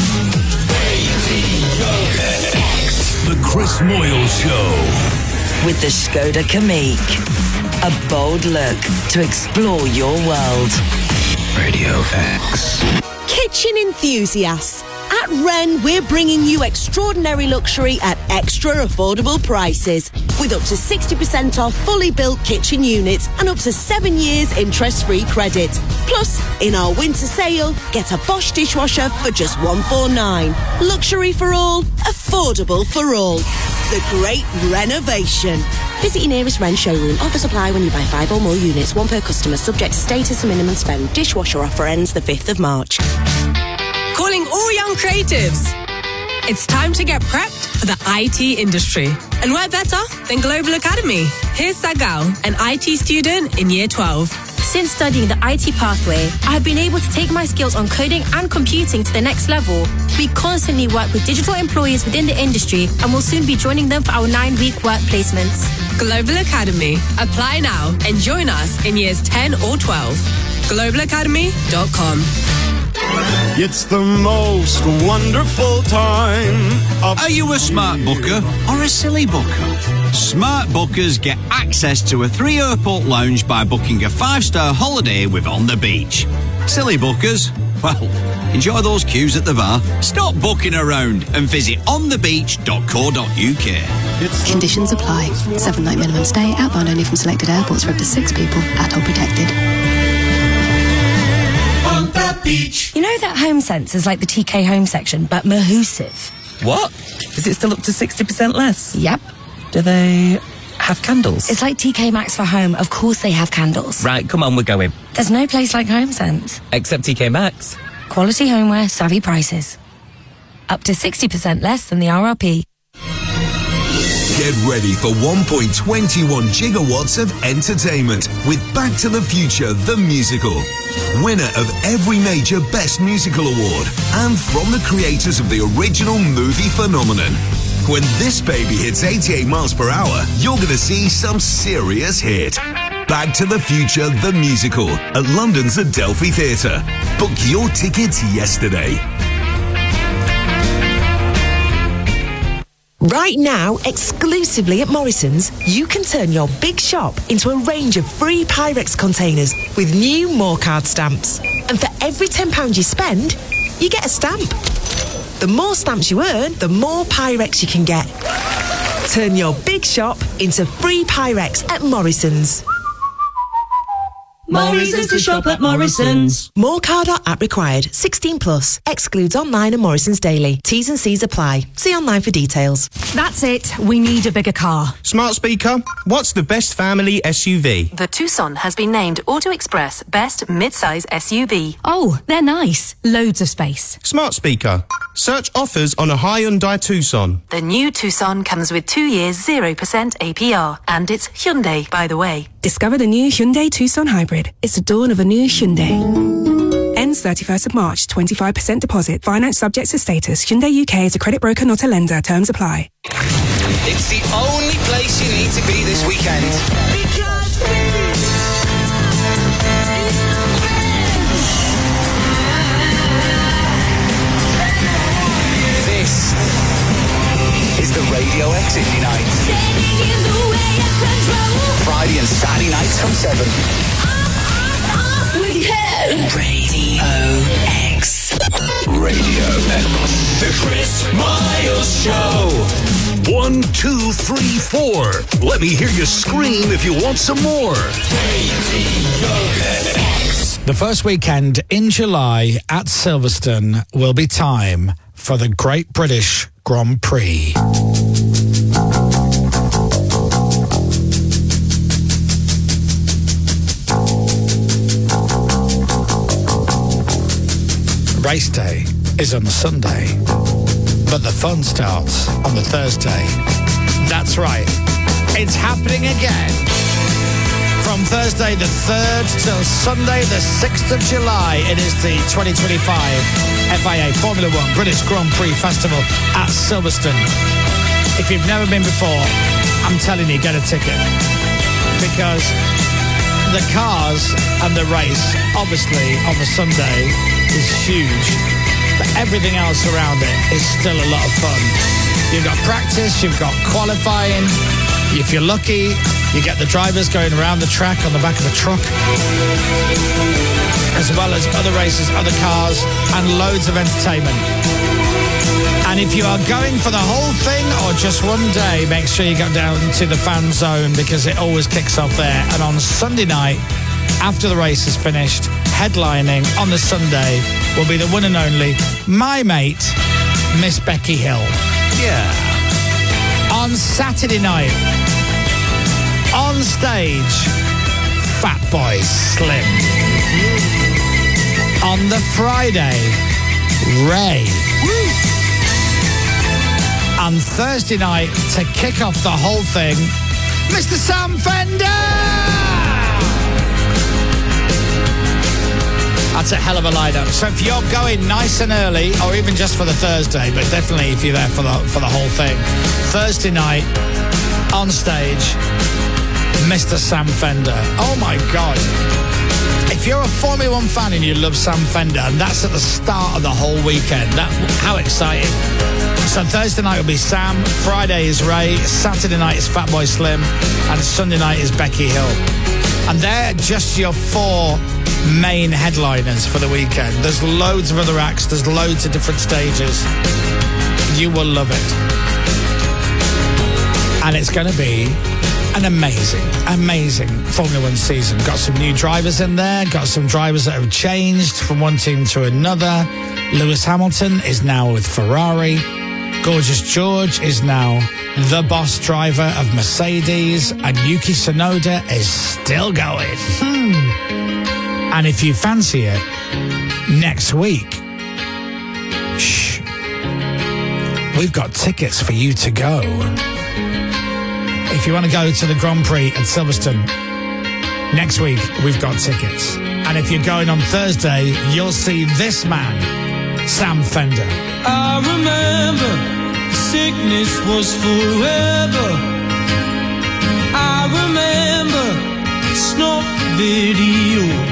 Radio X. The Chris Moyle Show. With the Skoda Kamiq. A bold look to explore your world. Radio X. Kitchen enthusiasts. At Wren, we're bringing you extraordinary luxury at extra affordable prices. With up to sixty percent off fully built kitchen units and up to seven years interest-free credit. Plus, in our winter sale, get a Bosch dishwasher for just one hundred forty-nine pounds. Luxury for all, affordable for all. The Great Renovation. Visit your nearest Wren showroom. Offers apply when you buy five or more units. One per customer, subject to status and minimum spend. Dishwasher offer ends the fifth of March. Calling all young creatives. It's time to get prepped for the I T industry. And where better than Global Academy? Here's Sagal, an I T student in year twelve. Since studying the I T pathway, I have been able to take my skills on coding and computing to the next level. We constantly work with digital employees within the industry and will soon be joining them for our nine-week work placements. Global Academy. Apply now and join us in years ten or twelve. global academy dot com. It's the most wonderful time of... Are you a smart booker or a silly booker? Smart bookers get access to a three airport lounge by booking a five-star holiday with On the Beach. Silly bookers? Well, enjoy those queues at the bar. Stop booking around and visit on the beach dot co dot uk. Conditions apply. Seven-night minimum stay, outbound only from selected airports for up to six people, at all protected. On the beach. You know that Home Sense is like the T K Home section, but Mahusive. What? Is it still up to sixty percent less? Yep. Do they have candles? It's like T K Maxx for home. Of course they have candles. Right, come on, we're going. There's no place like Home Sense. Except T K Maxx. Quality homeware, savvy prices. Up to sixty percent less than the R R P. Get ready for one point two one gigawatts of entertainment with Back to the Future, the musical. Winner of every major Best Musical Award and from the creators of the original movie phenomenon. When this baby hits eighty-eight miles per hour, you're going to see some serious hit. Back to the Future, the musical at London's Adelphi Theatre. Book your tickets yesterday. Right now, exclusively at Morrison's, you can turn your big shop into a range of free Pyrex containers with new Morecard stamps. And for every ten pounds you spend, you get a stamp. The more stamps you earn, the more Pyrex you can get. Turn your big shop into free Pyrex at Morrison's. Morrison's to shop at Morrison's. Morecard or app required. sixteen plus. Excludes online and Morrison's daily. T's and C's apply. See online for details. That's it. We need a bigger car. Smart speaker. What's the best family S U V? The Tucson has been named Auto Express Best Mid-Size S U V. Oh, they're nice. Loads of space. Smart speaker. Search offers on a Hyundai Tucson. The new Tucson comes with two years, zero percent A P R. And it's Hyundai, by the way. Discover the new Hyundai Tucson Hybrid. It's the dawn of a new Hyundai. Ends thirty-first of March. twenty-five percent deposit. Finance subject to status. Hyundai U K is a credit broker, not a lender. Terms apply. It's the only place you need to be this weekend. This is the Radio X Indie Night. Friday and Saturday nights from seven. Radio X. Radio X. The Chris Miles Show. One, two, three, four. Let me hear you scream if you want some more. The first weekend in July at Silverstone will be time for the Great British Grand Prix. Race day is on the Sunday, but the fun starts on the Thursday. That's right, it's happening again. From Thursday the third till Sunday the sixth of July, it is the twenty twenty-five F I A Formula One British Grand Prix Festival at Silverstone. If you've never been before, I'm telling you, get a ticket. Because the cars and the race, obviously, on the Sunday is huge. But everything else around it is still a lot of fun. You've got practice, you've got qualifying. If you're lucky, you get the drivers going around the track on the back of a truck, as well as other races, other cars, and loads of entertainment. And if you are going for the whole thing or just one day, make sure you go down to the fan zone, because it always kicks off there. And on Sunday night, after the race is finished, headlining on the Sunday will be the one and only, my mate, Miss Becky Hill. Yeah. On Saturday night, on stage, Fatboy Slim. On the Friday, Ray. On Thursday night, to kick off the whole thing, Mister Sam Fender! That's a hell of a lineup. So if you're going nice and early, or even just for the Thursday, but definitely if you're there for the for the whole thing, Thursday night, on stage, Mister Sam Fender. Oh my God. If you're a Formula One fan and you love Sam Fender, and that's at the start of the whole weekend, that how exciting. So Thursday night will be Sam, Friday is Ray, Saturday night is Fatboy Slim, and Sunday night is Becky Hill. And they're just your four main headliners for the weekend. There's loads of other acts, there's loads of different stages. You will love it. And it's going to be an amazing, amazing Formula One season. Got some new drivers in there, got some drivers that have changed from one team to another. Lewis Hamilton is now with Ferrari. Gorgeous George is now the boss driver of Mercedes, and Yuki Tsunoda is still going. Hmm. And if you fancy it, next week, shh, we've got tickets for you to go. If you want to go to the Grand Prix at Silverstone, next week, we've got tickets. And if you're going on Thursday, you'll see this man, Sam Fender. I remember sickness was forever. I remember snuff videos.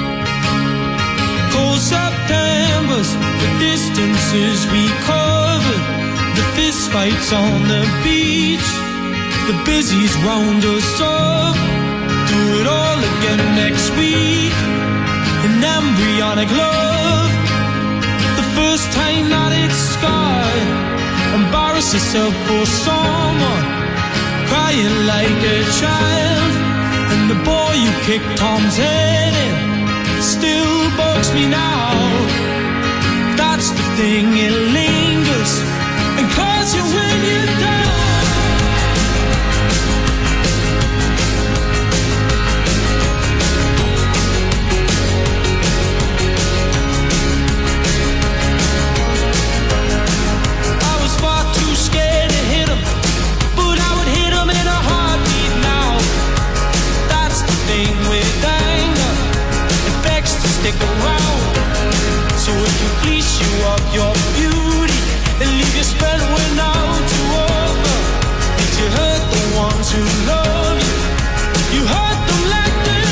Cold Septembers, the distances we covered, the fist fights on the beach, the busies round us up. Do it all again next week. An embryonic love. The first time that it's scarred. Embarrass yourself for someone. Crying like a child. And the boy you kicked Tom's head in still bugs me now. That's the thing, it lingers and calls you when you're down. Stick around, so it can fleece you of your beauty and leave you spread when out to over. Did you hurt the ones who love you? You hurt them like they're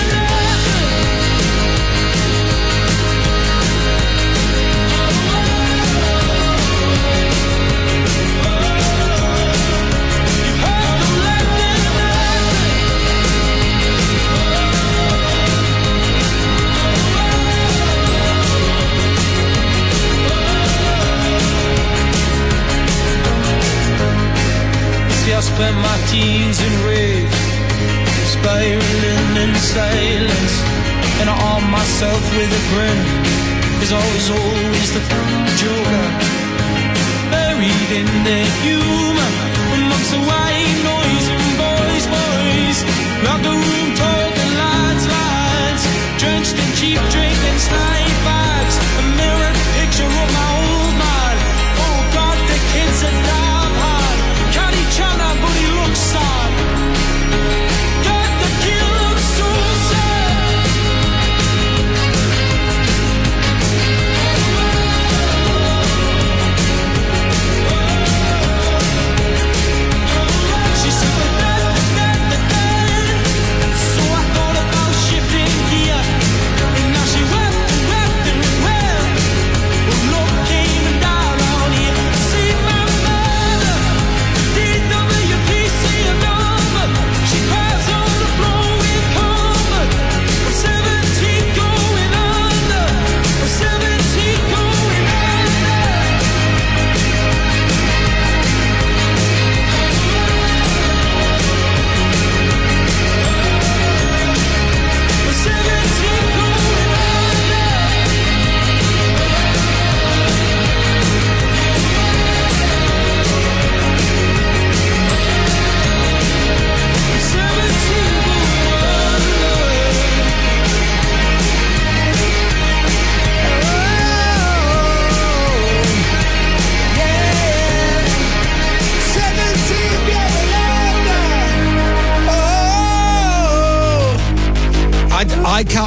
I spent my teens in rage, spiraling in silence, and I armed myself with a grin, cause I was always the joker, buried in the humor, amongst the white noise and boys, boys, locker room talk and lights, lights, drenched in cheap drink and slide bags, a mirrored picture of my old man. Oh God, the kids are damn hard. Can't each other, but he looks sad. Got the kill looks so sad.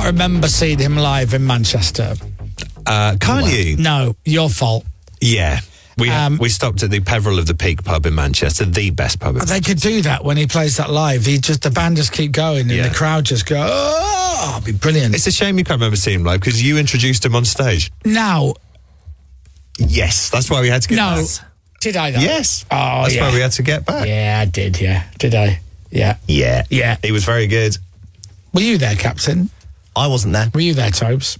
can't remember seeing him live in Manchester. Uh, can't you? No, your fault. Yeah. We Um, we stopped at the Peveril of the Peak pub in Manchester, the best pub. In They could do that when he plays that live. He just the band just keep going and Yeah. the crowd just go. Oh, it'd be brilliant. It's a shame you can't remember seeing him live because you introduced him on stage. Now, Yes, that's why we had to get no, back. did I? Though? Yes. Oh, That's yeah. why we had to get back. Yeah, I did. Yeah, did I? Yeah, Yeah. yeah. He was very good. Were you there, Captain? I wasn't there. Were you there, Tobes?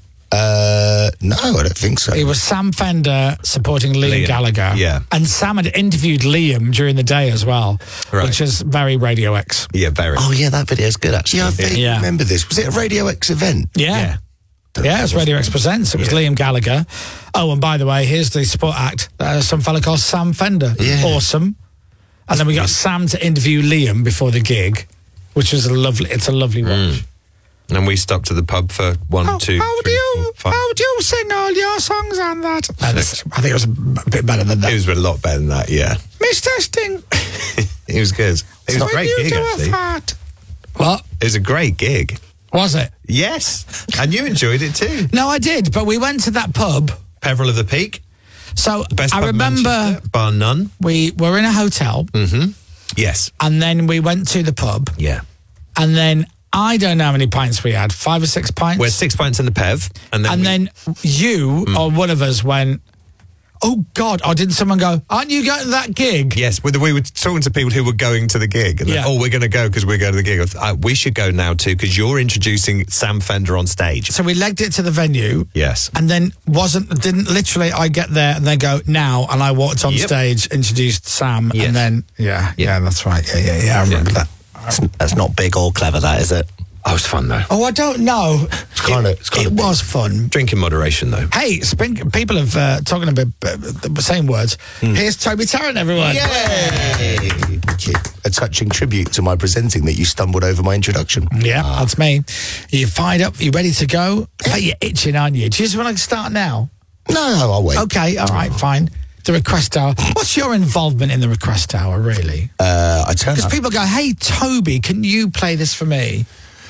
Uh, no, I don't think so. It was Sam Fender supporting Liam, Liam, Gallagher. yeah. And Sam had interviewed Liam during the day as well, Right. which is very Radio X. Yeah, very. Oh, yeah, that video's good, actually. Yeah, I vaguely Yeah. remember this. Was it a Radio X event? Yeah. Yeah, it's Radio X Presents. It was Liam Gallagher. Oh, and by the way, here's the support act. Uh, some fella called Sam Fender. Yeah. Awesome. And then we got Sam to interview Liam before the gig, which was a lovely, it's a lovely watch. And we stopped at the pub for one, How, two, how do three, you, four, five. how do you sing all your songs on that? No, that's- I think it was a bit better than that. It was a lot better than that, yeah. Mister Sting. It was good. It was a when great you gig, do a actually. fart. What? It was a great gig. Was it? Yes. And you enjoyed it too. No, I did, but we went to that pub. Peveril of the Peak. So Best I pub in remember Manchester, bar none. we were in a hotel Mm-hmm. Yes. and then we went to the pub Yeah. and then I don't know how many pints we had, five or six pints. We had six pints in the Pev. And then, and we- then you or one of us went, oh God, or didn't someone go, aren't you going to that gig? Yes, we we were talking to people who were going to the gig. And Yeah. yeah. Oh, we're going to go because we're going to the gig. I thought, uh, we should go now too because you're introducing Sam Fender on stage. So we legged it to the venue. Yes. And then wasn't, didn't literally, I get there and they go, now, and I walked on Yep. stage, introduced Sam, Yes. and then, yeah, yeah, that's right. Yeah, yeah, yeah, I remember that. That's, that's not big or clever, that, is it? Oh, it was fun though. Oh, I don't know. It's kind of. It's kind It of. was fun. Drink in moderation though. Hey, spin, people have uh, talking about uh, the same words. Here's Toby Tarrant, everyone. Yay! Thank you. A touching tribute to my presenting that you stumbled over my introduction. Yeah, that's me. You fired up? You ready to go? Hey, you're itching, aren't you? Do you just want to start now? No, I'll wait. Okay, all right, fine. The request hour. What's your involvement in the request hour, really? Uh, I turn Because up. people go, hey, Toby, can you play this for me?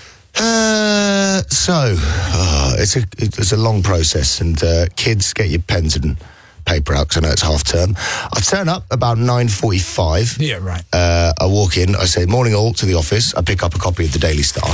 Uh, so uh, it's a it's a long process, and uh, kids, get your pens and paper out because I know it's half term. I turn up about nine forty-five. Yeah, right. Uh, I walk in. I say morning all to the office. I pick up a copy of the Daily Star.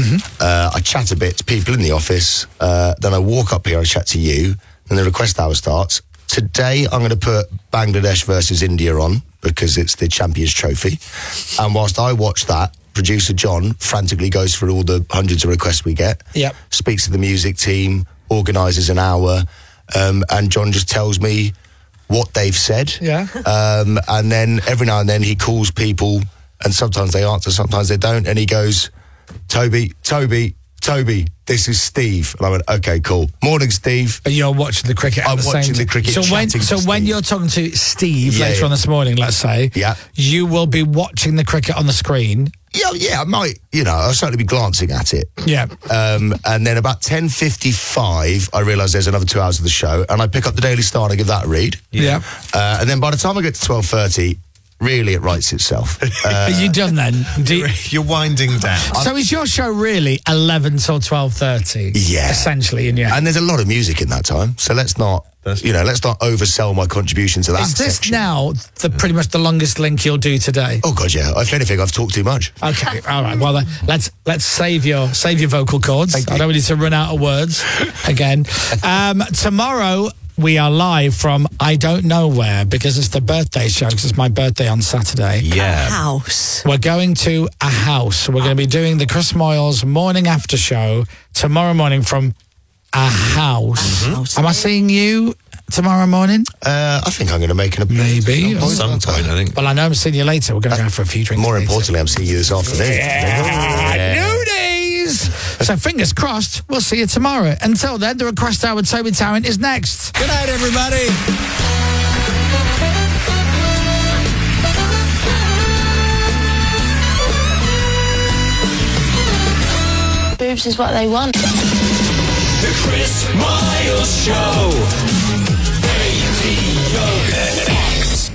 Uh, I chat a bit to people in the office. Uh, then I walk up here. I chat to you. Then the request hour starts. Today I'm going to put Bangladesh versus India on because it's the Champions Trophy. And whilst I watch that, producer John frantically goes through all the hundreds of requests we get, Yep. speaks to the music team, organises an hour, um, and John just tells me what they've said. Yeah. Um, and then every now and then he calls people, and sometimes they answer, sometimes they don't, and he goes, Toby, Toby, Toby, this is Steve. And I went, okay, cool. Morning, Steve. But you're watching the cricket at I'm the same watching the time. cricket, So when, chatting to so when Steve. you're talking to Steve Yeah, later yeah. on this morning, let's say, Yeah. you will be watching the cricket on the screen. Yeah, yeah, I might, you know, I'll certainly be glancing at it. Yeah. Um, and then about ten fifty-five, I realise there's another two hours of the show, and I pick up the Daily Star and I give that a read. Yeah. Uh, and then by the time I get to twelve thirty, really it writes itself. Uh, Are you done then? Do you, You're winding down. so is your show really eleven till twelve thirty? Yeah. Essentially, in your and there's a lot of music in that time, so let's not, you know, let's not oversell my contribution to that Is this section. now the pretty much the longest link you'll do today? Oh God, yeah. If anything, I've talked too much. Okay, all right. Well, then, let's let's save your save your vocal cords. I don't need to run out of words again. Um, tomorrow we are live from I don't know where because it's the birthday show. Because it's my birthday on Saturday. Yeah. House. We're going to a house. We're going to be doing the Chris Moyles morning after show tomorrow morning from a house. Mm-hmm. Am I seeing you tomorrow morning? Uh, I think I'm going to make an appearance. Maybe. At Some point, I think. Well, I know I'm seeing you later. We're going to go for a few drinks. More later. importantly, I'm seeing you this afternoon. Yeah. Nudies! So fingers crossed, we'll see you tomorrow. Until then, the request hour with Toby Tarrant is next. Good night, everybody. Boobs is what they want. The Chris Miles Show. Radio X.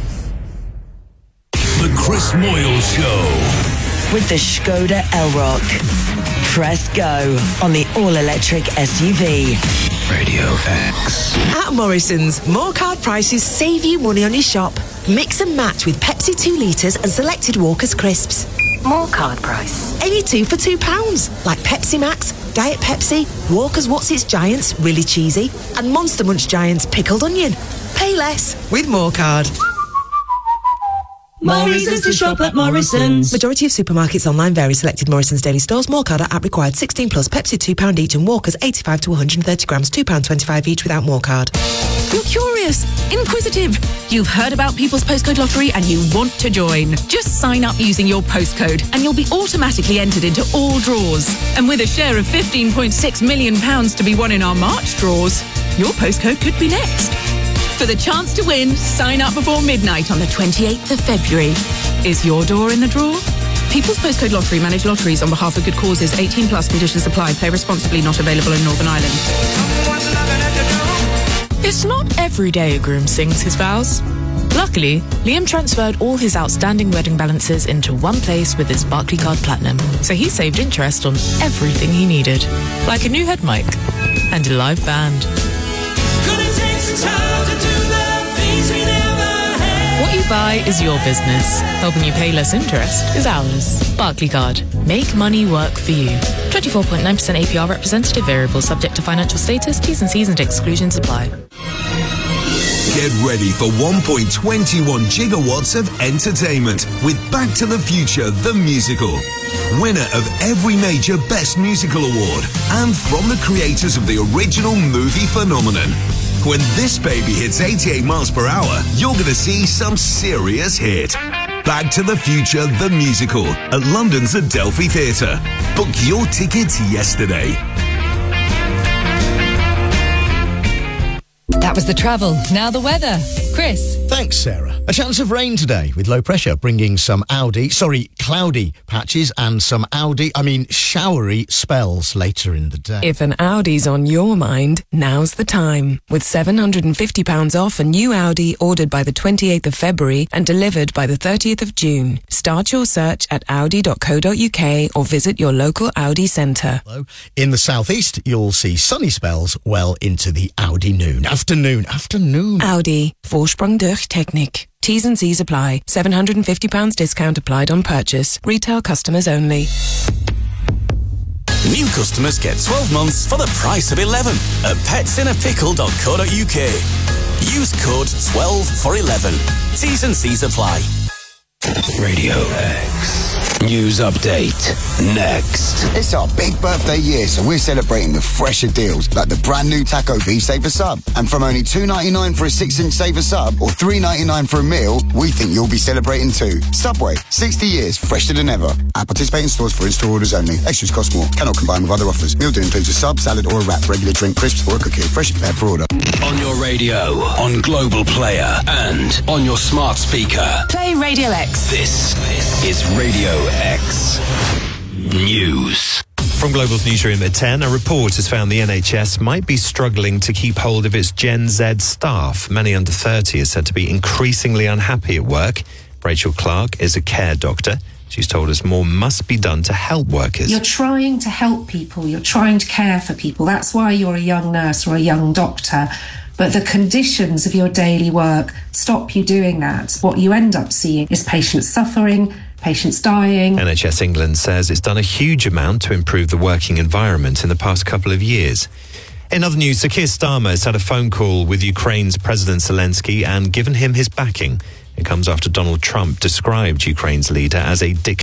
The Chris Moyles Show. With the Skoda Elrock. Press go on the all-electric S U V. Radio X. At Morrison's, more card prices save you money on your shop. Mix and match with Pepsi two litres and selected Walker's Crisps. More card price. Any two for two pounds, like Pepsi Max, Diet Pepsi, Walker's What's Its Giants, really cheesy, and Monster Munch Giants pickled onion. Pay less with more card. Morrison's to shop at Morrison's. Majority of supermarkets online vary. Selected Morrison's daily stores. More card at app required. sixteen plus. Pepsi two pounds each and Walker's eighty-five to one hundred thirty grams. two pounds twenty-five each without more card. You're curious, inquisitive. You've heard about People's Postcode Lottery and you want to join. Just sign up using your postcode and you'll be automatically entered into all draws. And with a share of fifteen point six million pounds to be won in our March draws, your postcode could be next. For the chance to win, sign up before midnight on the twenty-eighth of February. Is your door in the draw? People's Postcode Lottery manage lotteries on behalf of good causes. eighteen plus conditions apply. Play responsibly. Not available in Northern Ireland. It's not every day a groom sings his vows. Luckily, Liam transferred all his outstanding wedding balances into one place with his Barclaycard Platinum. So he saved interest on everything he needed. Like a new head mic and a live band. What you buy is your business. Helping you pay less interest is ours. Barclaycard. Make money work for you. twenty-four point nine percent A P R representative variable subject to financial status. T's and C's and exclusions apply. Get ready for one point two one gigawatts of entertainment with Back to the Future, the musical. Winner of every major Best Musical Award and from the creators of the original movie phenomenon. When this baby hits eighty-eight miles per hour, you're going to see some serious hit. Back to the Future, the musical at London's Adelphi Theatre. Book your tickets yesterday. That was the travel. Now the weather. Chris. Thanks, Sarah. A chance of rain today with low pressure bringing some Audi, sorry, cloudy patches and some Audi, I mean showery spells later in the day. If an Audi's on your mind, now's the time. With seven hundred fifty pounds off a new Audi ordered by the twenty-eighth of February and delivered by the thirtieth of June. Start your search at audi dot co dot uk or visit your local Audi centre. In the southeast, you'll see sunny spells well into the Audi noon. Afternoon, afternoon. Audi. Vorsprung durch Technik. T's and C's apply. seven hundred fifty pounds discount applied on purchase. Retail customers only. New customers get twelve months for the price of eleven at pets in a pickle dot co dot uk. Use code twelve for eleven. T's and C's apply. Radio X. News update next. It's our big birthday year, so we're celebrating with fresher deals like the brand new Taco Beef Saver Sub. And from only two ninety-nine for a six inch Saver Sub or three ninety-nine for a meal, we think you'll be celebrating too. Subway, sixty years, fresher than ever. At participating stores for in-store orders only. Extras cost more. Cannot combine with other offers. Meal deal includes a sub, salad or a wrap, regular drink, crisps or a cookie. Fresh prepared for order. On your radio, on Global Player and on your smart speaker. Play Radio X. This is Radio X News. From Global's newsroom at ten, a report has found the N H S might be struggling to keep hold of its Gen Z staff. Many under thirty are said to be increasingly unhappy at work. Rachel Clark is a care doctor. She's told us more must be done to help workers. You're trying to help people. You're trying to care for people. That's why you're a young nurse or a young doctor. But the conditions of your daily work stop you doing that. What you end up seeing is patients suffering, patients dying. N H S England says it's done a huge amount to improve the working environment in the past couple of years. In other news, Sir Keir Starmer has had a phone call with Ukraine's President Zelensky and given him his backing. It comes after Donald Trump described Ukraine's leader as a dictator.